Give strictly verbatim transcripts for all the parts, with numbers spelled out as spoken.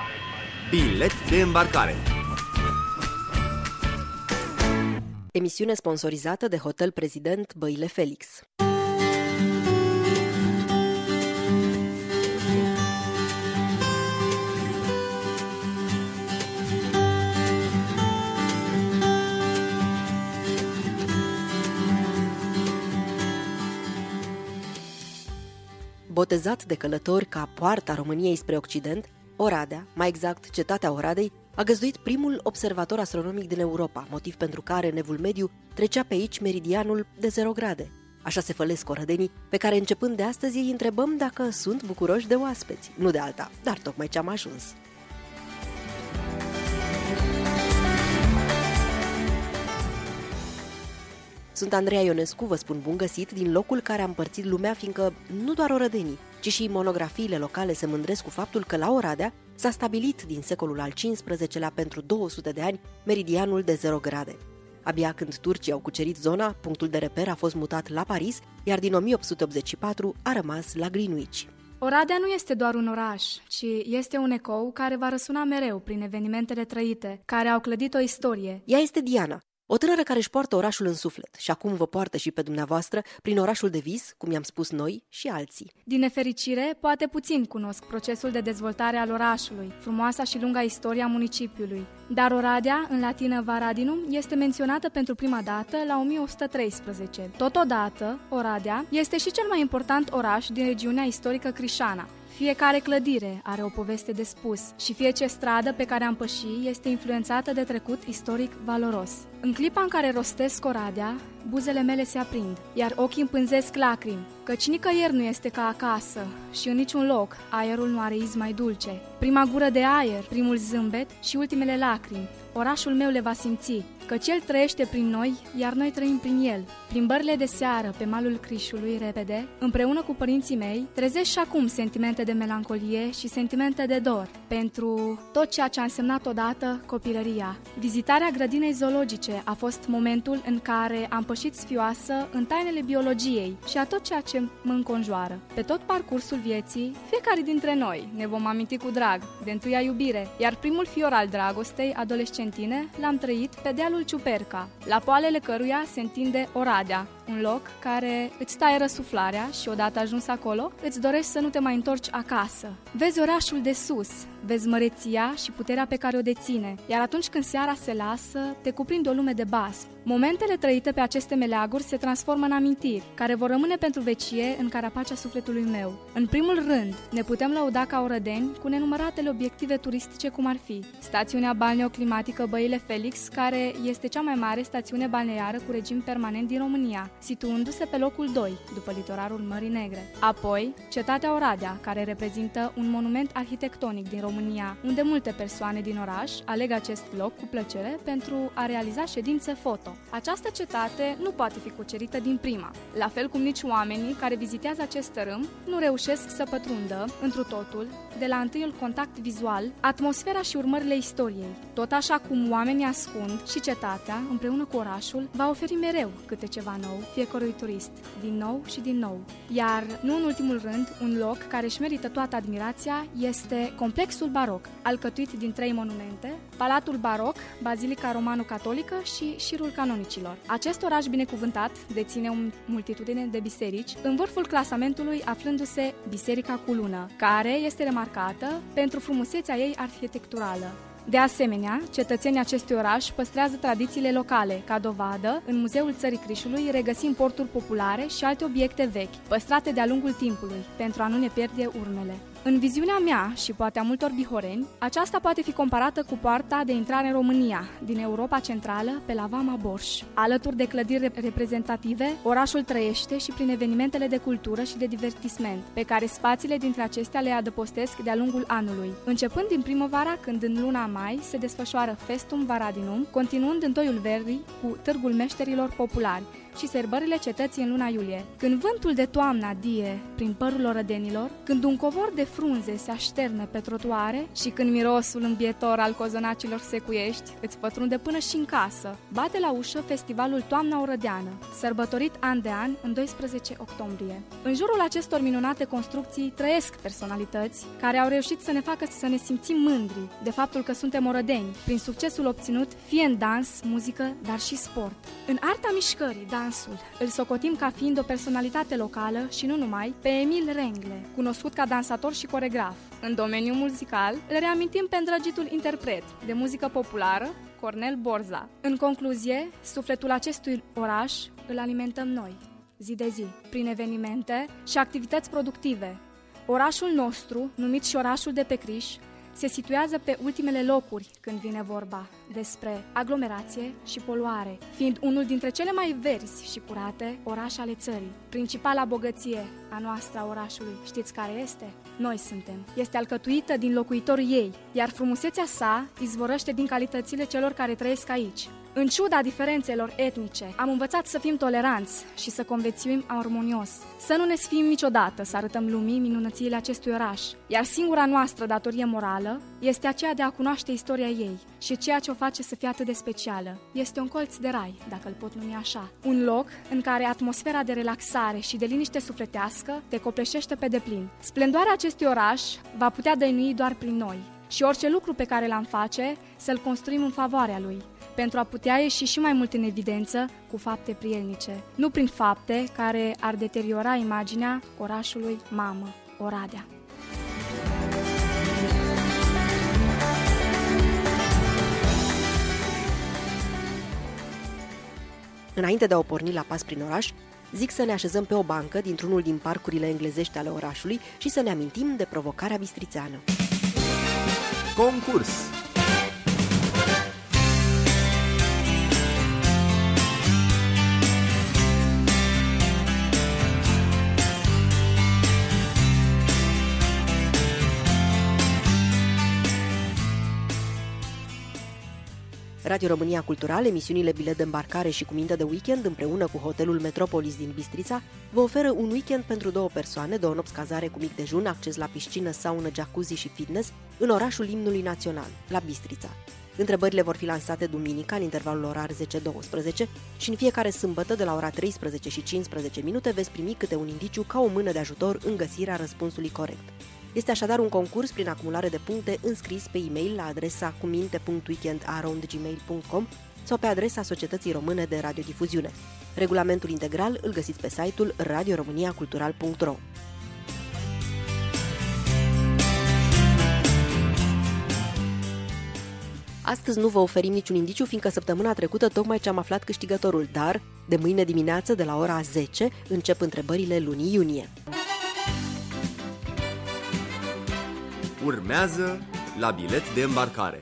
Bilet de îmbarcare. Emisiune sponsorizată de Hotel Prezident Băile Felix. Botezat de călători ca poarta României spre Occident, Oradea, mai exact cetatea Oradei, a găzduit primul observator astronomic din Europa, motiv pentru care în Evul Mediu trecea pe aici meridianul de zero grade. Așa se fălesc orădenii, pe care începând de astăzi îi întrebăm dacă sunt bucuroși de oaspeți. Nu de alta, dar tocmai ce am ajuns. Sunt Andreea Ionescu, vă spun bun găsit din locul care a împărțit lumea, fiindcă nu doar orădenii, ci și monografiile locale se mândresc cu faptul că la Oradea s-a stabilit din secolul al cincisprezecelea pentru două sute de ani meridianul de zero grade. Abia când turcii au cucerit zona, punctul de reper a fost mutat la Paris, iar din o mie opt sute optzeci și patru a rămas la Greenwich. Oradea nu este doar un oraș, ci este un ecou care va răsuna mereu prin evenimentele trăite, care au clădit o istorie. Ea este Diana, o tânără care își poartă orașul în suflet și acum vă poartă și pe dumneavoastră prin orașul de vis, cum i-am spus noi și alții. Din nefericire, poate puțin cunosc procesul de dezvoltare al orașului, frumoasa și lunga istoria municipiului. Dar Oradea, în latină Varadinum, este menționată pentru prima dată la o mie o sută treisprezece. Totodată, Oradea este și cel mai important oraș din regiunea istorică Crișana. Fiecare clădire are o poveste de spus și fiecare stradă pe care am păși este influențată de trecut istoric valoros. În clipa în care rostesc Oradea, buzele mele se aprind, iar ochii împânzesc lacrimi, căci nicăieri nu este ca acasă și în niciun loc aerul nu are iz mai dulce. Prima gură de aer, primul zâmbet și ultimele lacrimi, orașul meu le va simți, căci el trăiește prin noi, iar noi trăim prin el. Plimbările de seară pe malul Crișului, repede, împreună cu părinții mei, trezesc și acum sentimente de melancolie și sentimente de dor pentru tot ceea ce a însemnat odată copilăria. Vizitarea grădinei zoologice a fost momentul în care am pășit sfioasă în tainele biologiei și a tot ceea ce mă înconjoară. Pe tot parcursul vieții, fiecare dintre noi ne vom aminti cu drag de întâia iubire, iar primul fior al dragostei adolescentine l-am trăit pe dealul Ciuperca, la poalele căruia se întinde Oradea, un loc care îți taie răsuflarea și odată ajuns acolo, îți dorești să nu te mai întorci acasă. Vezi orașul de sus, vezi măreția și puterea pe care o deține, iar atunci când seara se lasă, te cuprinde o lume de basm. Momentele trăite pe aceste meleaguri se transformă în amintiri, care vor rămâne pentru vecie în carapacea sufletului meu. În primul rând, ne putem lăuda ca orădeni cu nenumăratele obiective turistice cum ar fi stațiunea balneoclimatică Băile Felix, care este cea mai mare stațiune balneară cu regim permanent din România, situându-se pe locul doi, după litoralul Mării Negre. Apoi, cetatea Oradea, care reprezintă un monument arhitectonic din România, unde multe persoane din oraș aleg acest loc cu plăcere pentru a realiza ședințe foto. Această cetate nu poate fi cucerită din prima, la fel cum nici oamenii care vizitează acest tărâm nu reușesc să pătrundă, întru totul, de la întâiul contact vizual, atmosfera și urmările istoriei. Tot așa cum oamenii ascund și cetatea, împreună cu orașul, va oferi mereu câte ceva nou fiecărui turist, din nou și din nou. Iar, nu în ultimul rând, un loc care își merită toată admirația este complexul baroc, alcătuit din trei monumente, Palatul Baroc, Bazilica Romano-Catolică și Șirul Canonicilor. Acest oraș binecuvântat deține o multitudine de biserici, în vârful clasamentului aflându-se Biserica cu Lună, care este remarcată pentru frumusețea ei arhitecturală. De asemenea, cetățenii acestui oraș păstrează tradițiile locale. Ca dovadă, în Muzeul Țării Crișului regăsim porturi populare și alte obiecte vechi, păstrate de-a lungul timpului, pentru a nu ne pierde urmele. În viziunea mea și poate a multor bihoreni, aceasta poate fi comparată cu poarta de intrare în România, din Europa Centrală, pe la Vama Borș. Alături de clădiri reprezentative, orașul trăiește și prin evenimentele de cultură și de divertisment, pe care spațiile dintre acestea le adăpostesc de-a lungul anului. Începând din primăvara, când în luna mai se desfășoară Festum Varadinum, continuând în Toiul Verii cu Târgul Meșterilor Populari. și sărbările cetății în luna iulie. Când vântul de toamnă adie prin părul orădenilor, când un covor de frunze se așterne pe trotuare și când mirosul îmbietor al cozonacilor secuiești îți pătrunde până și în casă, bate la ușă festivalul Toamna Orădeană, sărbătorit an de an în doisprezece octombrie. În jurul acestor minunate construcții trăiesc personalități care au reușit să ne facă să ne simțim mândri de faptul că suntem orădeni, prin succesul obținut fie în dans, muzică, dar și sport. În arta mișcării, dansul, îl socotim ca fiind o personalitate locală și nu numai, pe Emil Rengle, cunoscut ca dansator și coregraf. În domeniul muzical, îl reamintim pe îndrăgitul interpret de muzică populară, Cornel Borza. În concluzie, sufletul acestui oraș îl alimentăm noi, zi de zi, prin evenimente și activități productive. Orașul nostru, numit și orașul de pe Criș, se situează pe ultimele locuri când vine vorba despre aglomerație și poluare, fiind unul dintre cele mai verzi și curate orașe ale țării. Principala bogăție a noastră a orașului, știți care este? Noi suntem. Este alcătuită din locuitorii ei, iar frumusețea sa izvorăște din calitățile celor care trăiesc aici. În ciuda diferențelor etnice, am învățat să fim toleranți și să conviețuim armonios. Să nu ne sfim niciodată, să arătăm lumii minunățiile acestui oraș. Iar singura noastră datorie morală este aceea de a cunoaște istoria ei și ceea ce o face să fie atât de specială. Este un colț de rai, dacă îl pot numi așa. Un loc în care atmosfera de relaxare și de liniște sufletească te copleșește pe deplin. Splendoarea acestui oraș va putea dăinui doar prin noi și orice lucru pe care l-am face să-l construim în favoarea lui, pentru a putea ieși și mai mult în evidență cu fapte prielnice, nu prin fapte care ar deteriora imaginea orașului mamă, Oradea. Înainte de a o porni la pas prin oraș, zic să ne așezăm pe o bancă dintr-unul din parcurile englezești ale orașului și să ne amintim de provocarea bistrițeană. Concurs. Radio România Cultural, emisiunile Bilet de îmbarcare și Cuminte de weekend împreună cu hotelul Metropolis din Bistrița vă oferă un weekend pentru două persoane, două nopți cazare cu mic dejun, acces la piscină, saună, jacuzzi și fitness în orașul imnului național, la Bistrița. Întrebările vor fi lansate duminica în intervalul orar zece douăsprezece și în fiecare sâmbătă de la ora treisprezece și cincisprezece minute veți primi câte un indiciu ca o mână de ajutor în găsirea răspunsului corect. Este așadar un concurs prin acumulare de puncte înscris pe e-mail la adresa cuminte punct weekend arond gmail punct com sau pe adresa Societății Române de Radiodifuziune. Regulamentul integral îl găsiți pe site-ul radio românia cultural punct ro. Astăzi nu vă oferim niciun indiciu, fiindcă săptămâna trecută tocmai ce am aflat câștigătorul, dar de mâine dimineață de la ora zece încep întrebările lunii iunie. Urmează la bilet de îmbarcare.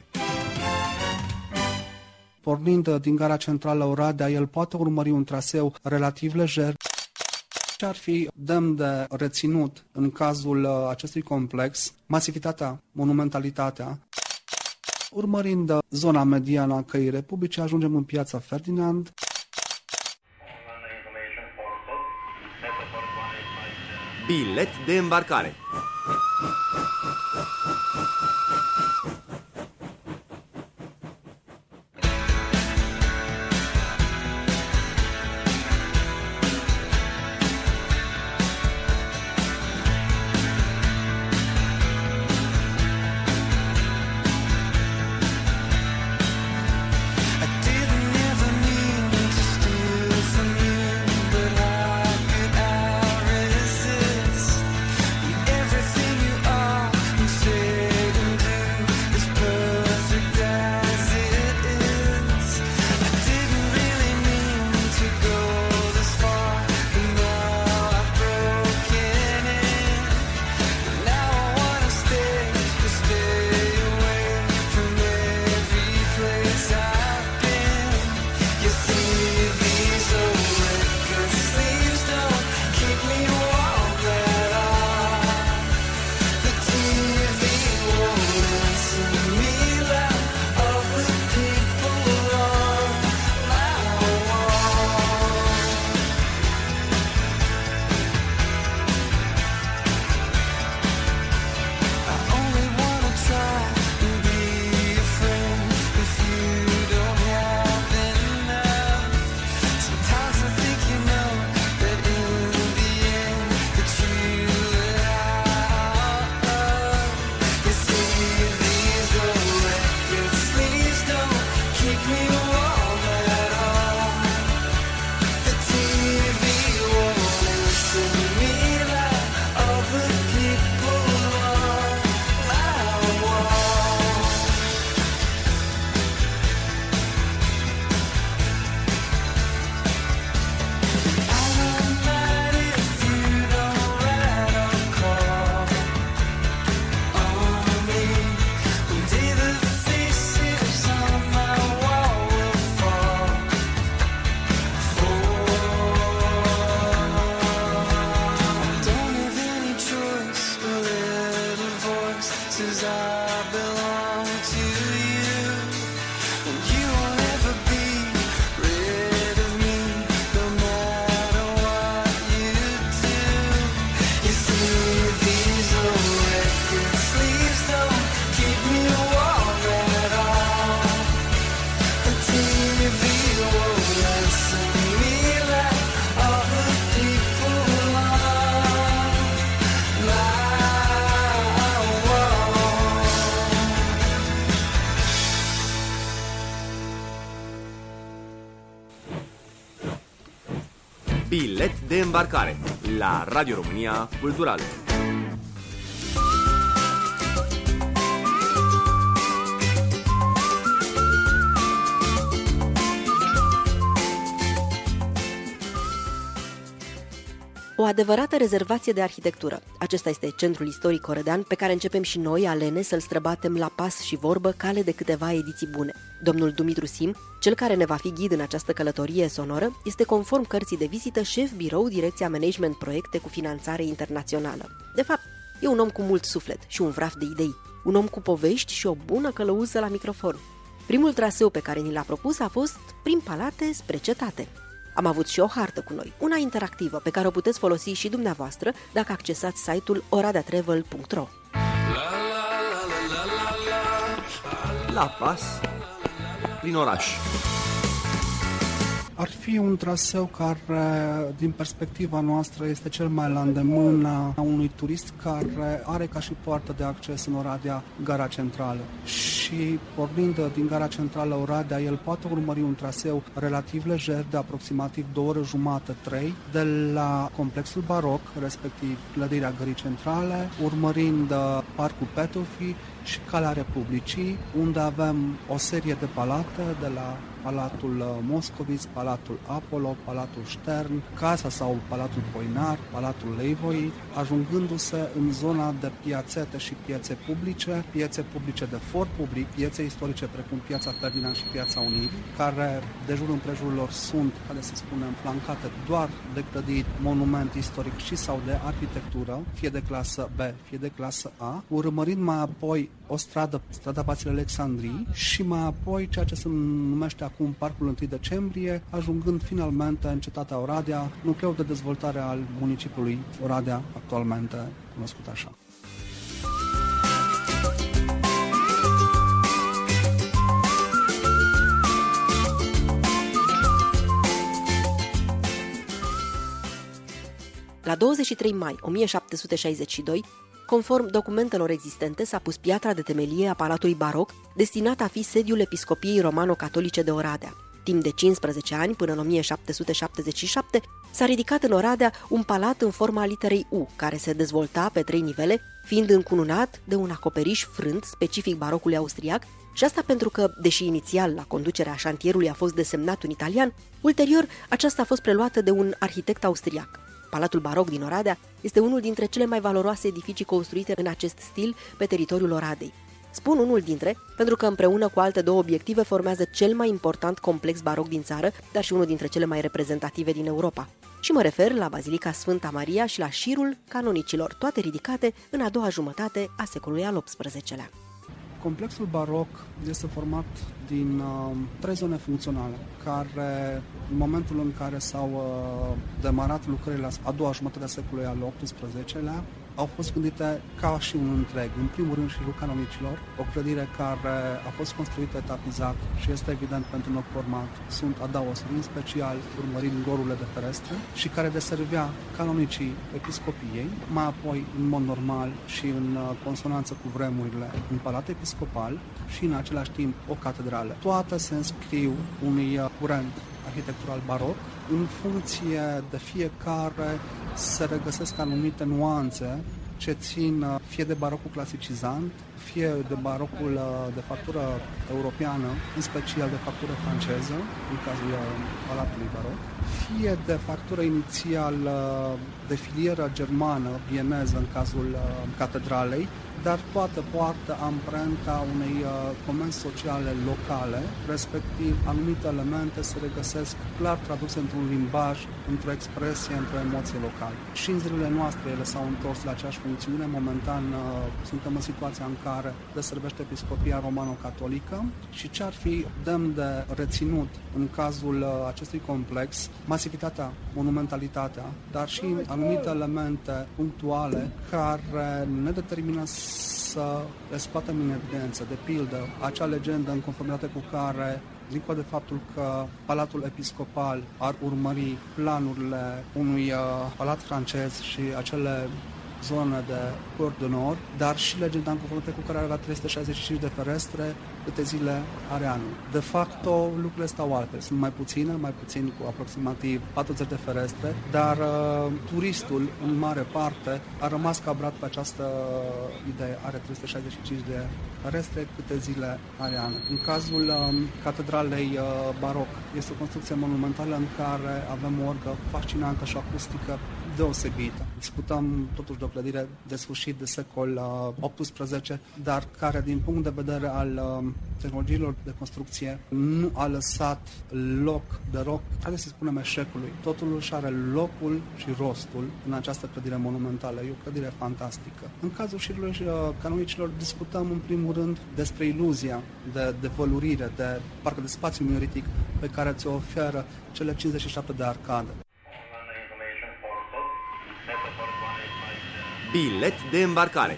Pornind din gara centrală Oradea, el poate urmări un traseu relativ lejer. Ce ar fi demn de reținut în cazul acestui complex? Masivitatea, monumentalitatea. Urmărind zona mediană a căii Republice, ajungem în piața Ferdinand. Bilet de îmbarcare. Every as I belong to you, and you won't ever be rid of me, no matter what you do. You see, these old record sleeves don't keep me warm at all. The T V won't listen me like all the people on my wall. Bilet de îmbarcare la Radio România Cultural. O adevărată rezervație de arhitectură. Acesta este centrul istoric orădean pe care începem și noi, alene, să-l străbatem la pas și vorbă, cale de câteva ediții bune. Domnul Dumitru Sim, cel care ne va fi ghid în această călătorie sonoră, este conform cărții de vizită șef birou Direcția Management Proiecte cu finanțare internațională. De fapt, e un om cu mult suflet și un vraf de idei, un om cu povești și o bună călăuză la microfon. Primul traseu pe care ni l-a propus a fost prin palate spre cetate. Am avut și o hartă cu noi, una interactivă, pe care o puteți folosi și dumneavoastră dacă accesați site-ul oradea travel punct ro. La pas, prin oraș. Ar fi un traseu care, din perspectiva noastră, este cel mai la îndemână a unui turist care are ca și poartă de acces în Oradea Gara Centrală. Și pornind din Gara Centrală Oradea, el poate urmări un traseu relativ lejer de aproximativ două ore jumate, trei, de la complexul baroc, respectiv clădirea Gării Centrale, urmărind Parcul Petofii și Calea Republicii, unde avem o serie de palate, de la Palatul Moscoviț, Palatul Apollo, Palatul Stern, Casa sau Palatul Poinar, Palatul Leivoi, ajungându-se în zona de piațete și piețe publice, piețe publice de for public, piețe istorice precum Piața Ferdinand și Piața Unirii, care de jur împrejurul lor sunt, care să spunem, flancate doar de clădiri, monument istoric și sau de arhitectură, fie de clasă B, fie de clasă A, urmărind mai apoi o stradă, strada Vasile Alexandrii, și mai apoi ceea ce se numește acum Parcul întâi decembrie, ajungând finalmente în cetatea Oradea, nucleul de dezvoltare al municipiului Oradea, actualmente cunoscut așa. La douăzeci și trei mai o mie șapte sute șaizeci și doi, conform documentelor existente, s-a pus piatra de temelie a Palatului Baroc, destinat a fi sediul Episcopiei Romano-Catolice de Oradea. Timp de cincisprezece ani, până în o mie șapte sute șaptezeci și șapte, s-a ridicat în Oradea un palat în forma literei U, care se dezvolta pe trei nivele, fiind încununat de un acoperiș frânt specific barocului austriac, și asta pentru că, deși inițial la conducerea șantierului a fost desemnat un italian, ulterior aceasta a fost preluată de un arhitect austriac. Palatul Baroc din Oradea este unul dintre cele mai valoroase edificii construite în acest stil pe teritoriul Oradei. Spun unul dintre, pentru că împreună cu alte două obiective formează cel mai important complex baroc din țară, dar și unul dintre cele mai reprezentative din Europa. Și mă refer la Bazilica Sfânta Maria și la șirul canonicilor, toate ridicate în a doua jumătate a secolului al optsprezecelea. Complexul baroc este format din uh, trei zone funcționale, care în momentul în care s-au uh, demarat lucrările la a doua jumătate a secolului al optsprezecelea, au fost gândite ca și un întreg. În primul rând șirul canonicilor, o clădire care a fost construită etapizat și este evident pentru nou format. Sunt adaosuri, în special urmărind gorurile de ferestre, și care deservea canonicii episcopiei, mai apoi în mod normal și în consonanță cu vremurile, un palat episcopal și în același timp o catedrală. Toate se înscriu unui curent arhitectural baroc. În funcție de fiecare se regăsesc anumite nuanțe ce țin fie de barocul clasicizant, fie de barocul de factură europeană, în special de factură franceză, în cazul Palatului Baroc, fie de factură inițial de filieră germană, vieneză, în cazul catedralei, dar toate poartă amprenta unei uh, comenzi sociale locale, respectiv anumite elemente se regăsesc clar traduse într-un limbaj, într-o expresie, într-o emoție locală. Și în zilele noastre ele s-au întors la aceeași funcțiune. Momentan uh, suntem în situația în care deservește Episcopia Romano-Catolică și ce ar fi demn de reținut în cazul uh, acestui complex, masivitatea, monumentalitatea, dar și anumite elemente punctuale care ne determină să le scoatem în evidență. De pildă, acea legendă în conformitate cu care, dincolo de faptul că Palatul Episcopal ar urmări planurile unui uh, palat francez și acele zone de Cour de Nord, dar și legenda în conformitate cu care avea trei sute șaizeci și cinci de ferestre câte zile are anul. De facto, lucrurile stau altfel. Sunt mai puține, mai puțin cu aproximativ patruzeci de ferestre, dar uh, turistul, în mare parte, a rămas cabrat pe această idee. Are trei sute șaizeci și cinci de ferestre câte zile are anul. În cazul uh, catedralei uh, baroc, este o construcție monumentală în care avem o orgă fascinantă și acustică deosebită. Discutăm totuși de o clădire de sfârșit de secol uh, optsprezece, dar care din punct de vedere al uh, tehnologiilor de construcție nu a lăsat loc de roc, haideți să spunem, eșecului. Totul își are locul și rostul în această clădire monumentală. E o clădire fantastică. În cazul șirurilor și uh, canonicilor discutăm în primul rând despre iluzia de, de vălurire, de parcă de spațiu mioritic pe care ți-o oferă cele cincizeci și șapte de arcade. Bilet de îmbarcare.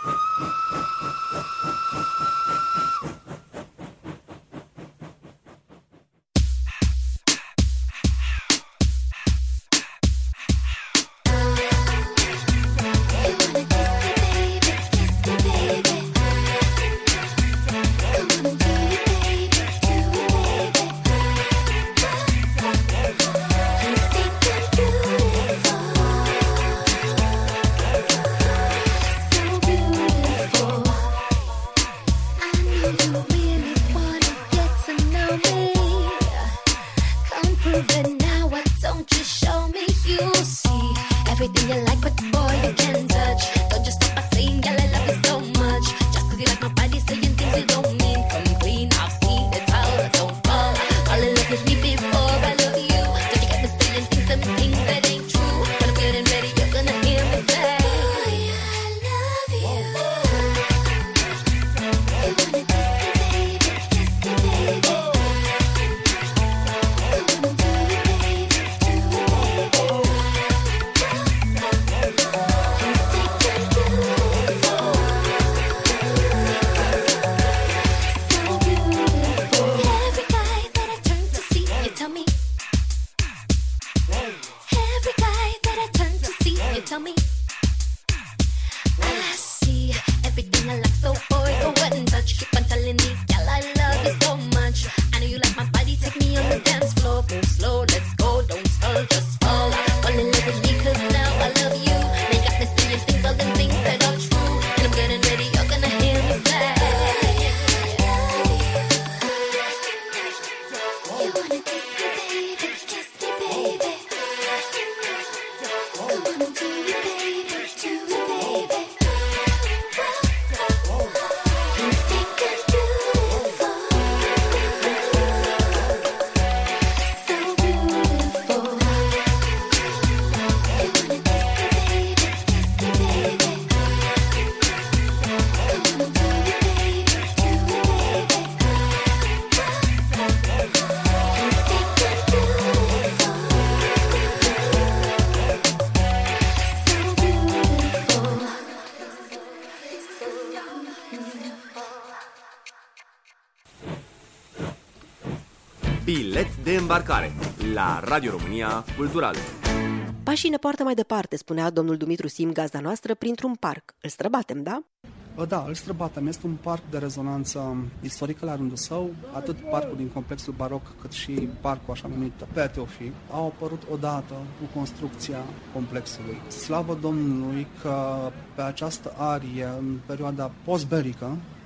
Bilet de îmbarcare la Radio România Cultural. Pașii ne poartă mai departe, spunea domnul Dumitru Sim, gazda noastră, printr-un parc. Îl străbatem, da? Da, îl străbatem. Este un parc de rezonanță istorică la rândul său. Atât parcul din complexul baroc, cât și parcul așa numit P. Teofil au apărut odată cu construcția complexului. Slavă Domnului că pe această arie, în perioada postbelică,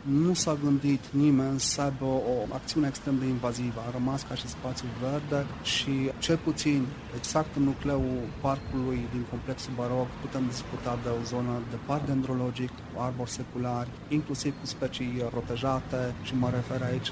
nu s-a gândit nimeni să aibă o, o acțiune extrem de invazivă. A rămas ca și spațiu verde și cel puțin exact în nucleul parcului din complexul baroc putem discuta de o zonă de parc dendrologic, cu arbori seculari, inclusiv cu specii protejate și mă refer aici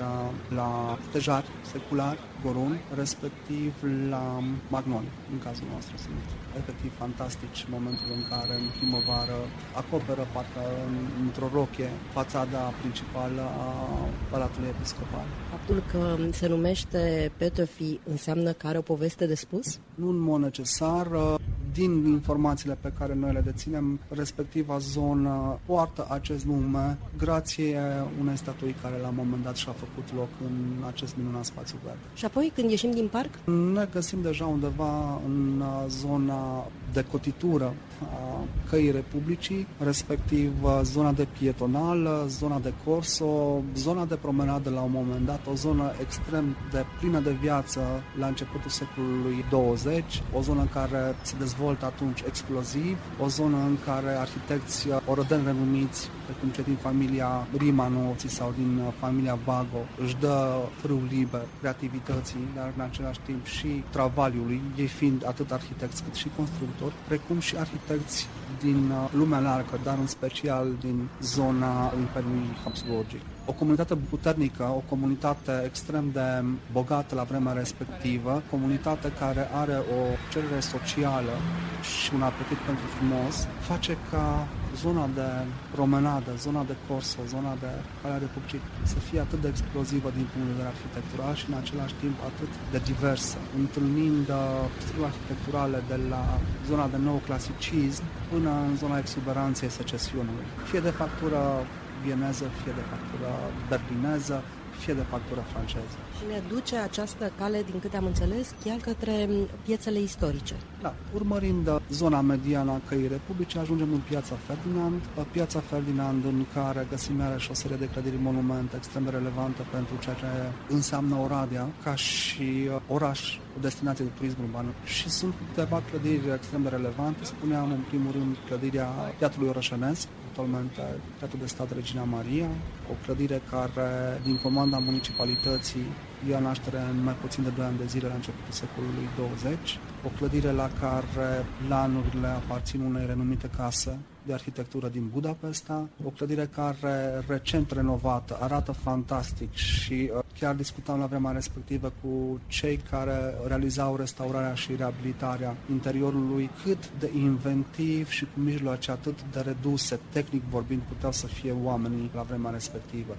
la stejari seculari, goruni, respectiv la magnolii. În cazul nostru sunt efectiv fantastici în momentul în care în primăvară acoperă parcă într-o rochie fațada principală a Palatului Episcopal. Faptul că se numește Petöfi înseamnă că are o poveste de spus? Nu în mod necesar. Din informațiile pe care noi le deținem, respectiva zonă poartă acest nume grație unei statui care la un moment dat și-a făcut loc în acest minunat spațiu verde. Și apoi, când ieșim din parc? Ne găsim deja undeva în zona de cotitură a Căii Republicii, respectiv zona de pietonală, zona de corso, zona de promenadă la un moment dat, o zonă extrem de plină de viață la începutul secolului douăzeci, o zonă care se dezvoltă atunci exploziv, o zonă în care arhitecți orădeni renumiți, precum cei din familia Rimanoți sau din familia Vago, își dă frâu liber creativității, dar în același timp și travaliului, ei fiind atât arhitecți cât și constructori, precum și arhitecți din lumea largă, dar în special din zona Imperiului Habsburgic. O comunitate puternică, o comunitate extrem de bogată la vremea respectivă, comunitate care are o cerere socială și un apetit pentru frumos, face ca zona de promenadă, zona de corso, zona de Calea Republicii să fie atât de explozivă din punct de vedere arhitectural și în același timp atât de diversă, întâlnind stiluri arhitecturale de la zona de neoclasicism până în zona exuberanței secesiunului. Fie de factură vieneză, fie de factură berlineză, fie de factură franceză. Și ne duce această cale, din câte am înțeles, chiar către piețele istorice. Da, urmărind zona mediană a Căii Republicii, ajungem în Piața Ferdinand. Piața Ferdinand, în care găsim iarăși o serie de clădiri monumente extrem de relevante pentru ceea ce înseamnă Oradea, ca și oraș cu destinație de turism urban. Și sunt câteva clădiri extrem de relevante. Spuneam, în primul rând, clădirea Teatrului Orășănesc, actualmente Teatrul de Stat Regina Maria, o clădire care, din comanda municipalității, ia naștere în mai puțin de doi ani de zile la începutul secolului douăzeci, o clădire la care planurile aparțin unei renumite case de arhitectură din Budapesta, o clădire care, recent renovată, arată fantastic și chiar discutam la vremea respectivă cu cei care realizau restaurarea și reabilitarea interiorului, cât de inventiv și cu mijloace atât de reduse, tehnic vorbind, puteau să fie oamenii la vremea respectivă.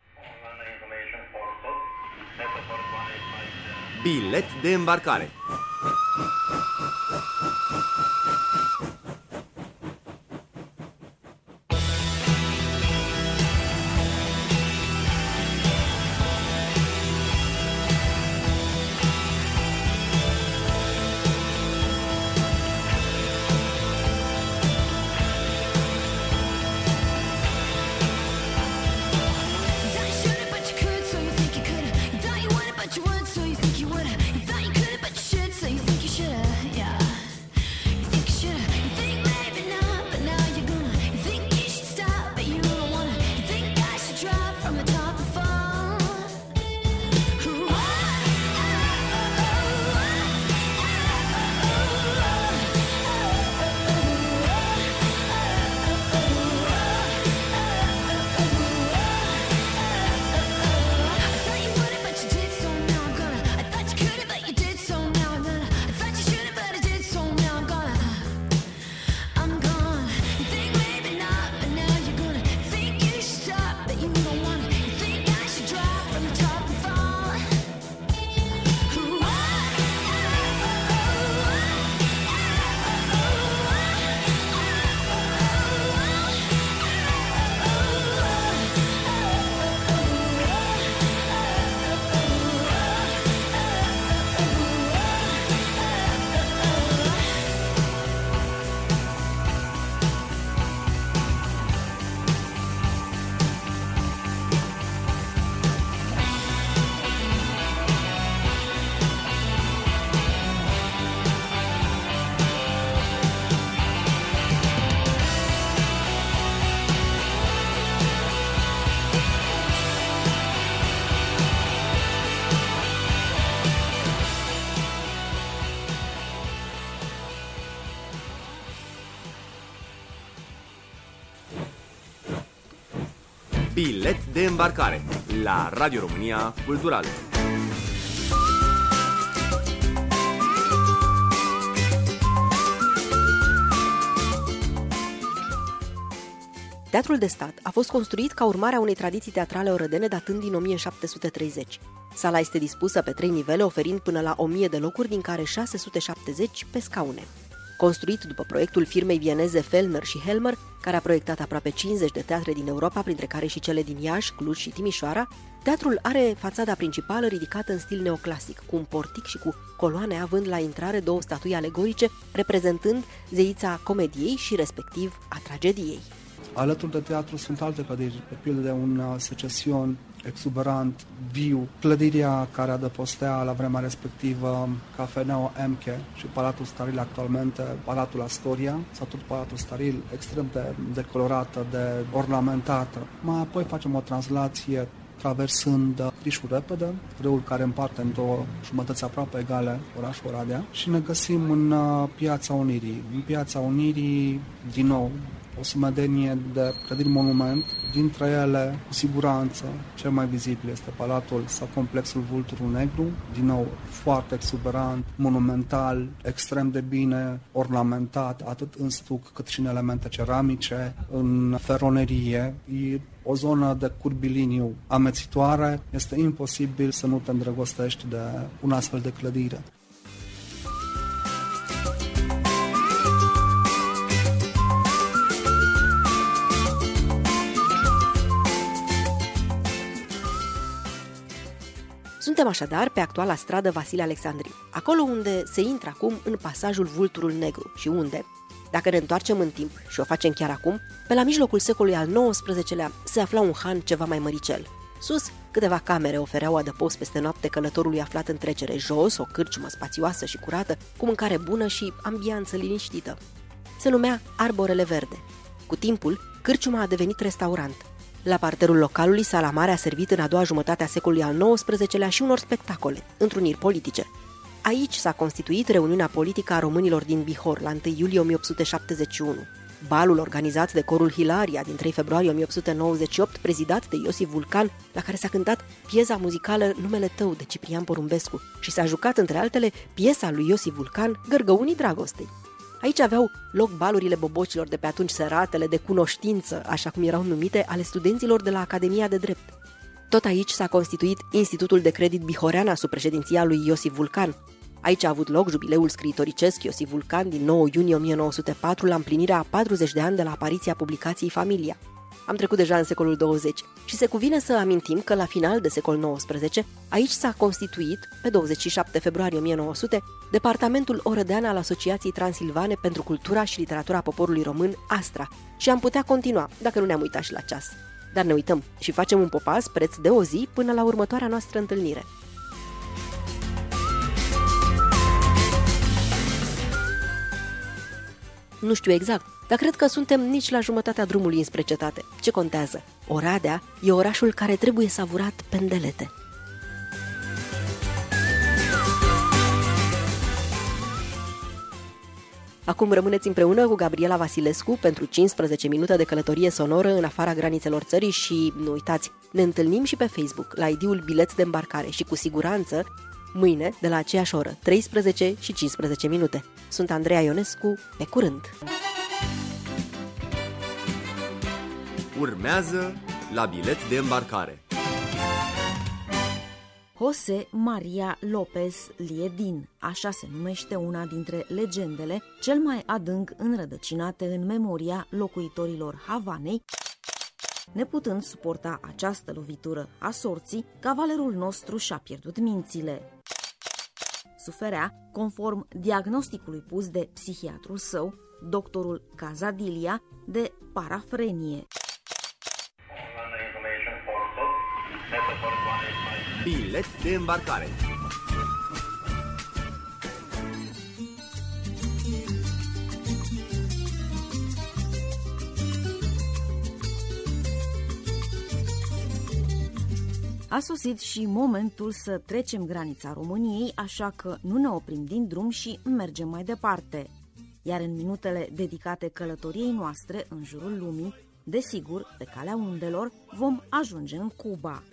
Bilet de îmbarcare. You thought you could, but you should, so you think you should. Yeah. You think you should. You think maybe Bilet de îmbarcare la Radio România Cultural. Teatrul de Stat a fost construit ca urmare a unei tradiții teatrale orădene datând din o mie șapte sute treizeci. Sala este dispusă pe trei nivele, oferind până la o mie de locuri, din care șase sute șaptezeci pe scaune. Construit după proiectul firmei vieneze Fellner și Helmer, care a proiectat aproape cincizeci de teatre din Europa, printre care și cele din Iași, Cluj și Timișoara, teatrul are fațada principală ridicată în stil neoclasic, cu un portic și cu coloane, având la intrare două statui alegorice, reprezentând zeița comediei și respectiv a tragediei. Alături de teatru sunt alte clădiri, pe pildă de un Secesion exuberant, viu, clădirea care adăpostea la vremea respectivă Cafeneaua Emche și Palatul Staril, actualmente Palatul Astoria, sau tot Palatul Staril, extrem de decolorată, de ornamentată. Mai apoi facem o translație traversând Crișul Repede, râul care împarte în două jumătăți aproape egale orașul Oradea, și ne găsim în Piața Unirii. În Piața Unirii, din nou, o sumedenie de clădiri monument, dintre ele, cu siguranță, cel mai vizibil este Palatul sau Complexul Vulturul Negru, din nou foarte exuberant, monumental, extrem de bine ornamentat, atât în stuc cât și în elemente ceramice, în feronerie. E o zonă de curbiliniu amețitoare, este imposibil să nu te îndrăgostești de un astfel de clădire. Suntem așadar pe actuala stradă Vasile Alexandriu, acolo unde se intră acum în pasajul Vulturul Negru și unde, dacă ne întoarcem în timp și o facem chiar acum, pe la mijlocul secolului al nouăsprezecelea se afla un han ceva mai măricel. Sus, câteva camere ofereau adăpost peste noapte călătorului aflat în trecere, jos o cârciumă spațioasă și curată, cu mâncare bună și ambianță liniștită. Se numea Arborele Verde. Cu timpul, cârciuma a devenit restaurant. La parterul localului, sala mare a servit în a doua jumătate a secolului al nouăsprezecelea și unor spectacole, întruniri politice. Aici s-a constituit reuniunea politică a românilor din Bihor, la întâi iulie o mie opt sute șaptezeci și unu. Balul organizat de corul Hilaria din trei februarie o mie opt sute nouăzeci și opt, prezidat de Iosif Vulcan, la care s-a cântat piesa muzicală Numele Tău de Ciprian Porumbescu și s-a jucat, între altele, piesa lui Iosif Vulcan, Gărgăunii Dragostei. Aici aveau loc balurile bobocilor de pe atunci, săratele de cunoștință, așa cum erau numite, ale studenților de la Academia de Drept. Tot aici s-a constituit Institutul de Credit Bihoreana sub președinția lui Iosif Vulcan. Aici a avut loc jubileul scriitoricesc Iosif Vulcan din nouă iunie o mie nouă sute patru, la împlinirea a patruzeci de ani de la apariția publicației Familia. Am trecut deja în secolul douăzeci și se cuvine să amintim că la final de secol nouăsprezece aici s-a constituit, pe douăzeci și șapte februarie o mie nouă sute, Departamentul Orădean al Asociației Transilvane pentru Cultura și Literatura Poporului Român, Astra, și am putea continua, dacă nu ne-am uitat și la ceas. Dar ne uităm și facem un popas preț de o zi până la următoarea noastră întâlnire. Nu știu exact, dar cred că suntem nici la jumătatea drumului înspre cetate. Ce contează? Oradea e orașul care trebuie savurat pendelete. Acum rămâneți împreună cu Gabriela Vasilescu pentru cincisprezece minute de călătorie sonoră în afara granițelor țării și, nu uitați, ne întâlnim și pe Facebook la I D-ul Bilet de Îmbarcare și cu siguranță mâine de la aceeași oră, treisprezece și cincisprezece minute. Sunt Andreea Ionescu, pe curând! Urmează la Bilet de Îmbarcare. José María López Liedín, așa se numește una dintre legendele cel mai adânc înrădăcinate în memoria locuitorilor Havanei. Neputând suporta această lovitură a sorții, cavalerul nostru și-a pierdut mințile. Suferea, conform diagnosticului pus de psihiatrul său, doctorul Cazadilia, de parafrenie. Bilet de îmbarcare. A sosit și momentul să trecem granița României, așa că nu ne oprim din drum și mergem mai departe. Iar în minutele dedicate călătoriei noastre în jurul lumii, Desigur, pe calea undelor vom ajunge în Cuba.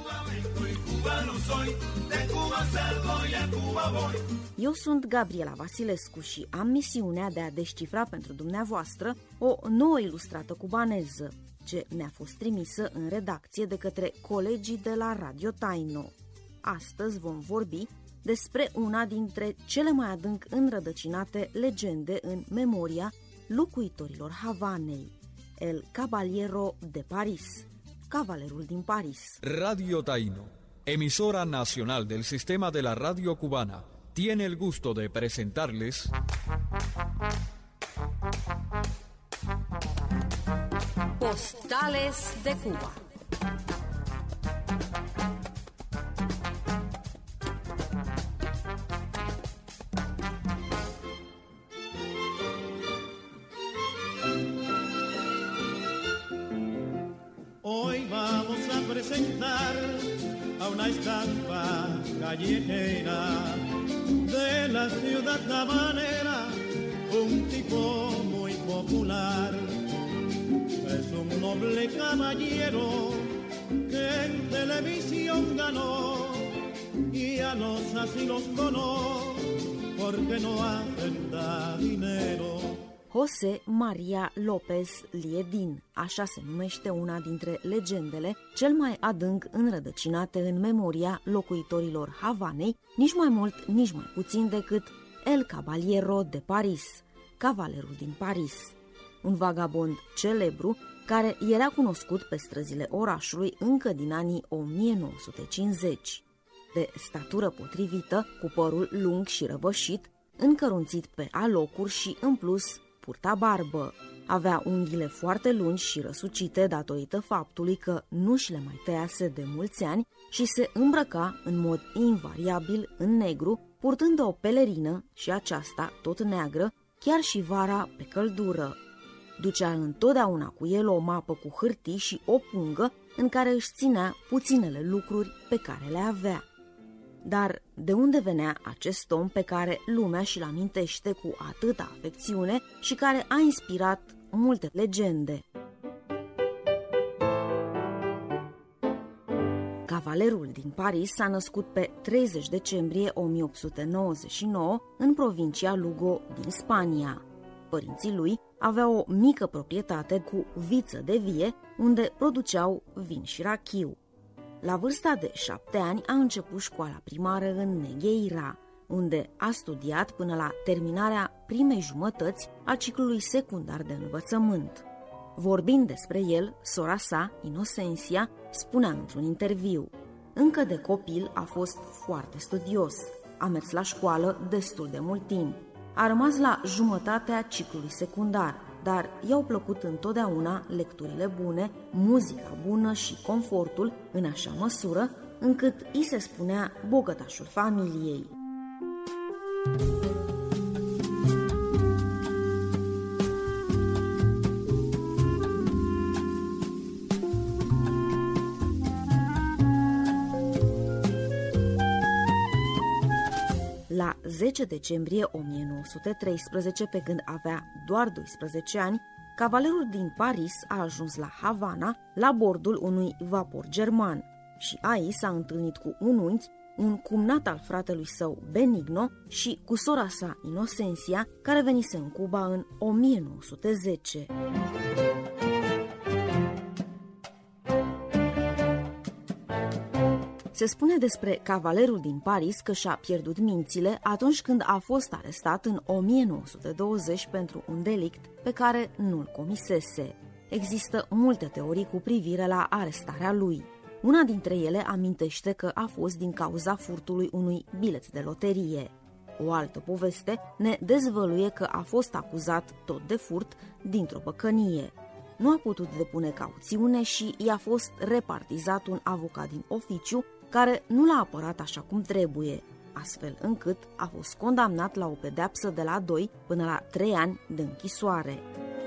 Eu sunt Gabriela Vasilescu și am misiunea de a descifra pentru dumneavoastră o nouă ilustrată cubaneză, ce mi-a fost trimisă în redacție de către colegii de la Radio Taino. Astăzi vom vorbi despre una dintre cele mai adânc înrădăcinate legende în memoria locuitorilor Havanei, El Caballero de París, Cavalerul din Paris. Radio Taino, emisora nacional del sistema de la radio cubana, tiene el gusto de presentarles Postales de Cuba. Hoy vamos a presentar a una estampa callejera de la ciudad habanera, un tipo muy popular. Es un noble caballero que en televisión ganó y a los así los conozco porque no hacen da dinero. José María López Liedín, așa se numește una dintre legendele cel mai adânc înrădăcinate în memoria locuitorilor Havanei, nici mai mult, nici mai puțin decât El Caballero de París, Cavalerul din Paris, un vagabond celebru care era cunoscut pe străzile orașului încă din anii o mie nouă sute cincizeci. De statură potrivită, cu părul lung și răvășit, încărunțit pe alocuri și, în plus, purta barbă. Avea unghiile foarte lungi și răsucite datorită faptului că nu și le mai tăiase de mulți ani și se îmbrăca în mod invariabil în negru, purtând o pelerină și aceasta tot neagră, chiar și vara pe căldură. Ducea întotdeauna cu el o mapă cu hârtii și o pungă în care își ținea puținele lucruri pe care le avea. Dar de unde venea acest om pe care lumea și-l amintește cu atâta afecțiune și care a inspirat multe legende? Cavalerul din Paris s-a născut pe treizeci decembrie o mie opt sute nouăzeci și nouă în provincia Lugo din Spania. Părinții lui aveau o mică proprietate cu viță de vie unde produceau vin și rachiu. La vârsta de șapte ani a început școala primară în Negheira, unde a studiat până la terminarea primei jumătăți a ciclului secundar de învățământ. Vorbind despre el, sora sa, Inocensia, spunea într-un interviu: încă de copil a fost foarte studios, a mers la școală destul de mult timp, a rămas la jumătatea ciclului secundar, dar i-au plăcut întotdeauna lecturile bune, muzica bună și confortul în așa măsură încât i se spunea bogătașul familiei. La zece decembrie o mie nouă sute treisprezece, pe când avea doar doisprezece ani, Cavalerul din Paris a ajuns la Havana la bordul unui vapor german și aici s-a întâlnit cu un unchi, un cumnat al fratelui său Benigno și cu sora sa Inocensia, care venise în Cuba în o mie nouă sute zece. Se spune despre Cavalerul din Paris că și-a pierdut mințile atunci când a fost arestat în o mie nouă sute douăzeci pentru un delict pe care nu-l comisese. Există multe teorii cu privire la arestarea lui. Una dintre ele amintește că a fost din cauza furtului unui bilet de loterie. O altă poveste ne dezvăluie că a fost acuzat tot de furt dintr-o păcănie. Nu a putut depune cauțiune și i-a fost repartizat un avocat din oficiu care nu l-a apărat așa cum trebuie, astfel încât a fost condamnat la o pedeapsă de la doi până la trei ani de închisoare.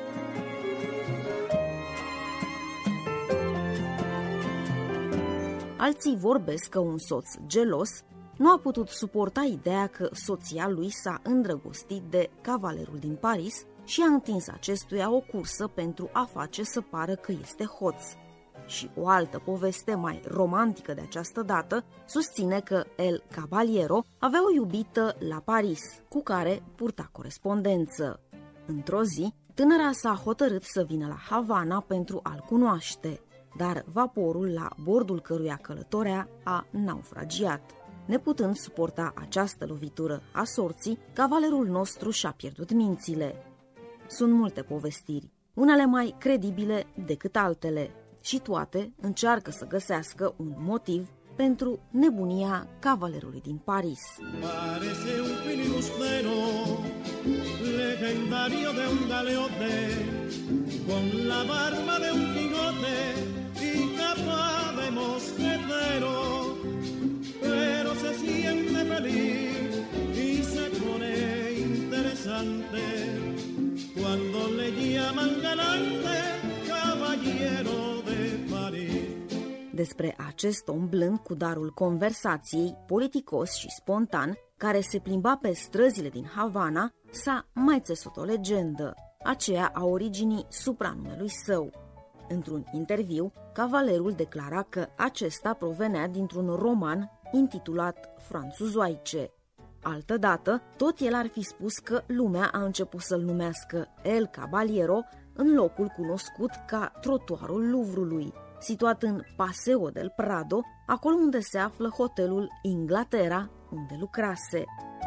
Alții vorbesc că un soț gelos nu a putut suporta ideea că soția lui s-a îndrăgostit de Cavalerul din Paris și a întins acestuia o cursă pentru a face să pară că este hoț. Și o altă poveste mai romantică de această dată susține că El Caballero avea o iubită la Paris, cu care purta corespondență. Într-o zi, tânăra s-a hotărât să vină la Havana pentru a-l cunoaște, dar vaporul la bordul căruia călătorea a naufragiat. Neputând suporta această lovitură a sorții, cavalerul nostru și-a pierdut mințile. Sunt multe povestiri, unele mai credibile decât altele, și toate încearcă să găsească un motiv pentru nebunia cavalerului din Paris. Parece un filibustero, legendario de un galeote, con la barba de un Quijote y capa de mosquetero, pero se siente feliz y se pone interesante cuando le llaman galante caballero de París. Despre acest om blând cu darul conversației, politicos și spontan, care se plimba pe străzile din Havana, s-a mai țesut o legendă, aceea a originii supranumelui său. Într-un interviu, cavalerul declara că acesta provenea dintr-un roman intitulat Franțuzoaice. Altădată, tot el ar fi spus că lumea a început să-l numească El Caballero în locul cunoscut ca trotuarul Louvrului, situat în Paseo del Prado, acolo unde se află hotelul Inglaterra, unde lucrase.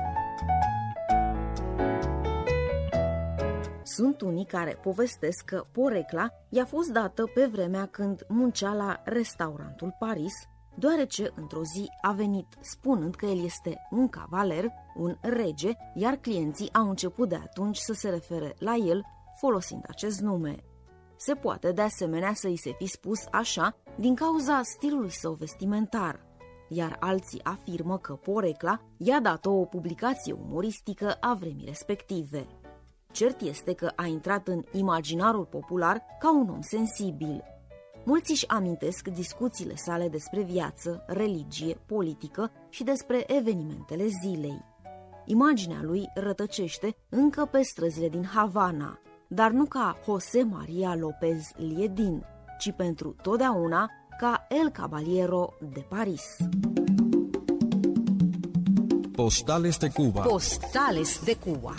Sunt unii care povestesc că porecla i-a fost dată pe vremea când muncea la restaurantul Paris, deoarece într-o zi a venit spunând că el este un cavaler, un rege, iar clienții au început de atunci să se refere la el folosind acest nume. Se poate de asemenea să îi se fi spus așa din cauza stilului său vestimentar, iar alții afirmă că porecla i-a dat o publicație umoristică a vremii respective. Cert este că a intrat în imaginarul popular ca un om sensibil. Mulți își amintesc discuțiile sale despre viață, religie, politică și despre evenimentele zilei. Imaginea lui rătăcește încă pe străzile din Havana, dar nu ca José María López Liedín, ci pentru totdeauna ca El Caballero de Paris. Postales de Cuba. Postales de Cuba.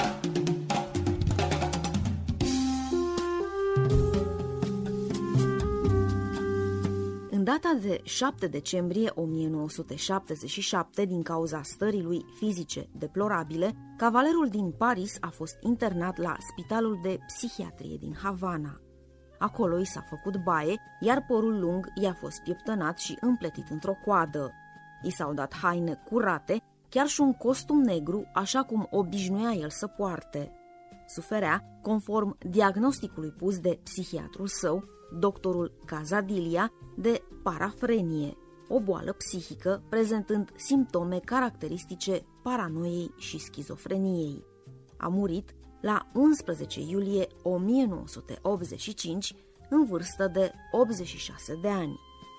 În data de șapte decembrie o mie nouă sute șaptezeci și șapte, din cauza stării lui fizice deplorabile, cavalerul din Paris a fost internat la Spitalul de Psihiatrie din Havana. Acolo i s-a făcut baie, iar părul lung i-a fost pieptănat și împletit într-o coadă. I s-au dat haine curate, chiar și un costum negru, așa cum obișnuia el să poarte. Suferea, conform diagnosticului pus de psihiatrul său, doctorul Casadilia, de parafrenie, o boală psihică prezentând simptome caracteristice paranoiei și schizofreniei. A murit la unsprezece iulie o mie nouă sute optzeci și cinci, în vârstă de optzeci și șase de ani.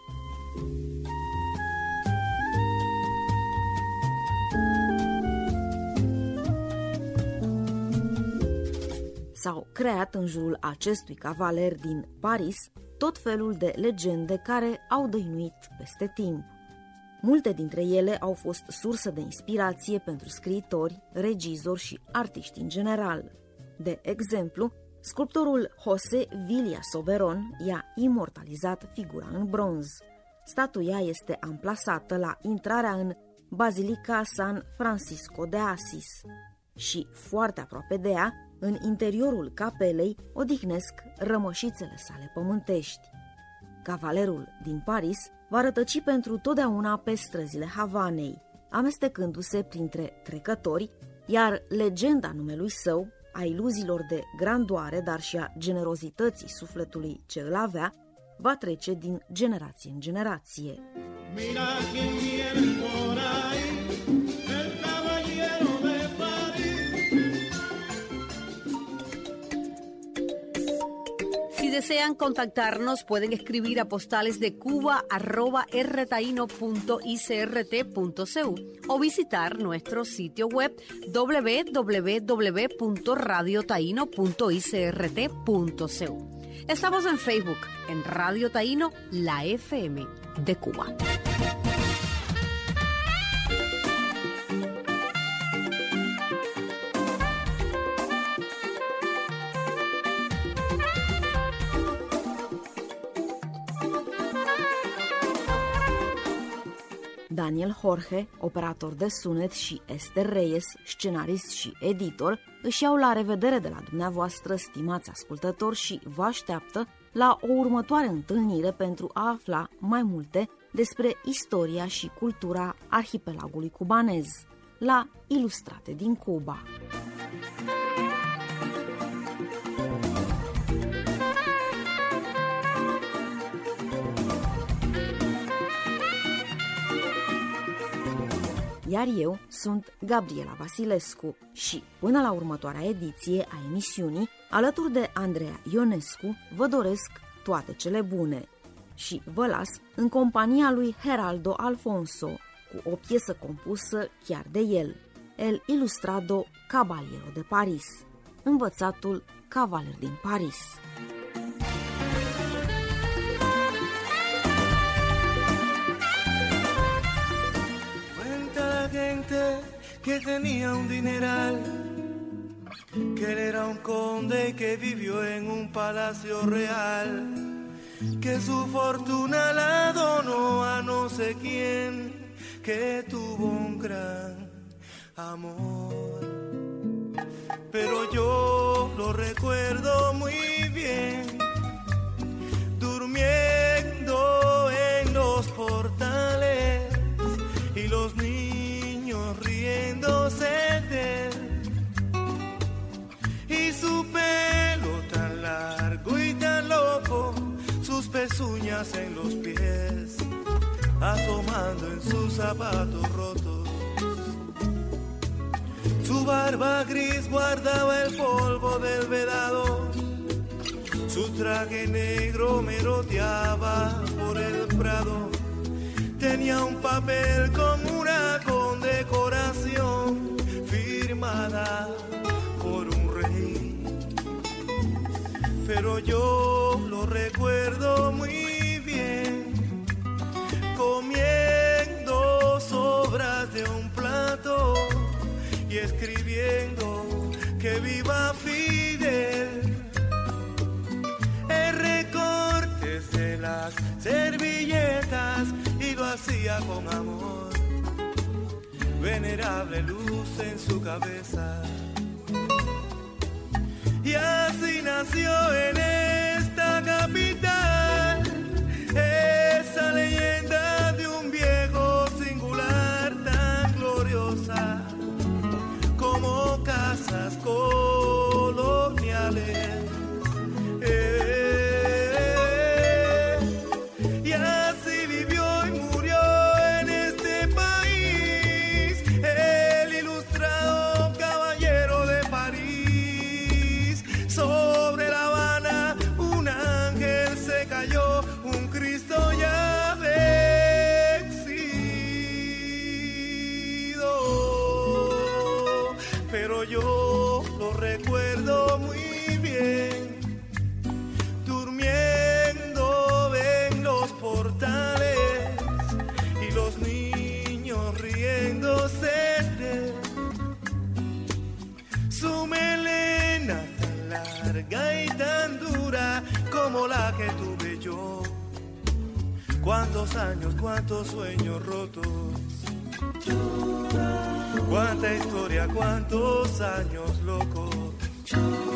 S-au creat în jurul acestui cavaler din Paris tot felul de legende care au dăinuit peste timp. Multe dintre ele au fost sursă de inspirație pentru scriitori, regizori și artiști în general. De exemplu, sculptorul José Villa Soberon i-a imortalizat figura în bronz. Statuia este amplasată la intrarea în Bazilica San Francisco de Asis și, foarte aproape de ea, în interiorul capelei, odihnesc rămășițele sale pământești. Cavalerul din Paris va rătăci pentru totdeauna pe străzile Havanei, amestecându-se printre trecători, iar legenda numelui său, a iluziilor de grandoare, dar și a generozității sufletului ce îl avea, va trece din generație în generație. Mira quién viene por ahí, el caballero de París. Si desean contactarnos, pueden escribir a postales de cuba arroba rtaino punto i c r t punto c u o visitar nuestro sitio web doble u doble u doble u punto radio taino punto i c r t punto c u. Estamos en Facebook, en Radio Taíno, la F M de Cuba. Daniel Jorge, operator de sunet, și Esther Reyes, scenarist și editor, își iau la revedere de la dumneavoastră, stimați ascultători, și vă așteaptă la o următoare întâlnire pentru a afla mai multe despre istoria și cultura arhipelagului cubanez, la Ilustrate din Cuba. Iar eu sunt Gabriela Vasilescu și până la următoarea ediție a emisiunii, alături de Andreea Ionescu, vă doresc toate cele bune și vă las în compania lui Geraldo Alfonso cu o piesă compusă chiar de el, El Ilustrado Caballero de Paris, învățatul cavaler din Paris. Que tenía un dineral, que él era un conde y que vivió en un palacio real, que su fortuna la donó a no sé quién, que tuvo un gran amor. Pero yo lo recuerdo muy bien, durmiendo en los portales y los niños riéndose de él, y su pelo tan largo y tan loco, sus pezuñas en los pies, asomando en sus zapatos rotos. Su barba gris guardaba el polvo del vedado, su traje negro merodeaba por el prado. Tenía un papel con una condecoración firmada por un rey, pero yo lo recuerdo muy bien, comiendo sobras de un plato y escribiendo que viva Fidel. El recortes de las servilletas y lo hacía con amor, venerable luz en su cabeza. Y así nació en esta capital esa leyenda de un viejo singular tan gloriosa como casas coloniales. Eh, yo lo recuerdo muy bien, durmiendo en los portales y los niños riéndose de él. Su melena tan larga y tan dura como la que tuve yo, cuántos años, cuántos sueños rotos, cuánta historia, cuántos años locos.